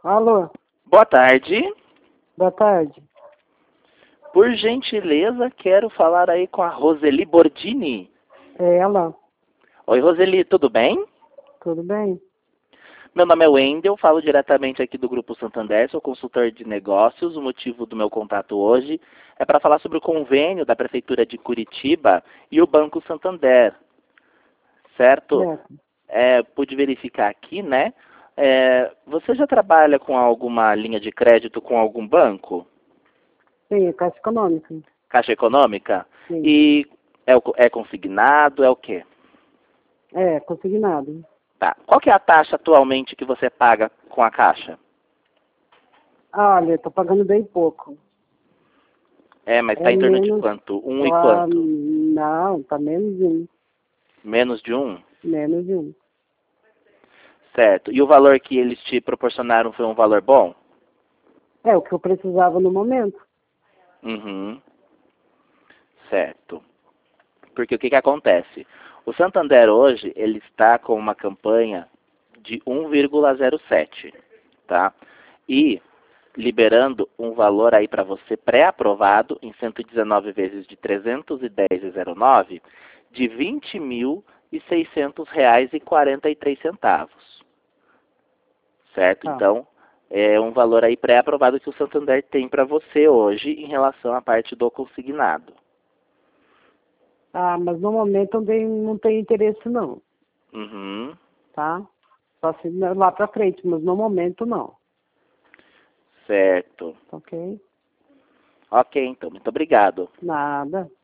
Alô, Boa tarde. boa tarde. Por gentileza, quero falar aí com a Roseli Bordini. É ela, Oi, Roseli, tudo bem? tudo bem? Meu nome é Wendel, falo diretamente aqui do Grupo Santander, sou consultor de negócios. O motivo do meu contato hoje é para falar sobre o convênio da Prefeitura de Curitiba e o Banco Santander, certo? Certo. Pude verificar aqui, né? Você já trabalha com alguma linha de crédito com algum banco? Sim, é Caixa Econômica. Caixa Econômica? Sim. E é consignado, é o quê? É, consignado. Tá. Qual que é a taxa atualmente que você paga com a Caixa? Olha, eu tô pagando bem pouco. Mas É está em torno de menos. quanto? Um e quanto? Não, tá menos de um. Menos de um? Menos de um. Certo. E o valor que eles te proporcionaram foi um valor bom? É o que eu precisava no momento. Uhum. Certo. Porque o que que acontece? O Santander hoje, ele está com uma campanha de 1,07, tá? E liberando um valor aí para você pré-aprovado em 119 vezes de 310,09 de R$ 20.600,43. Certo? Tá. Então, é um valor aí pré-aprovado que o Santander tem para você hoje em relação à parte do consignado. Ah, mas no momento não tem interesse não, Uhum. tá? Só se lá pra frente, mas no momento não. Certo. Ok? Ok, então, muito obrigado. Nada.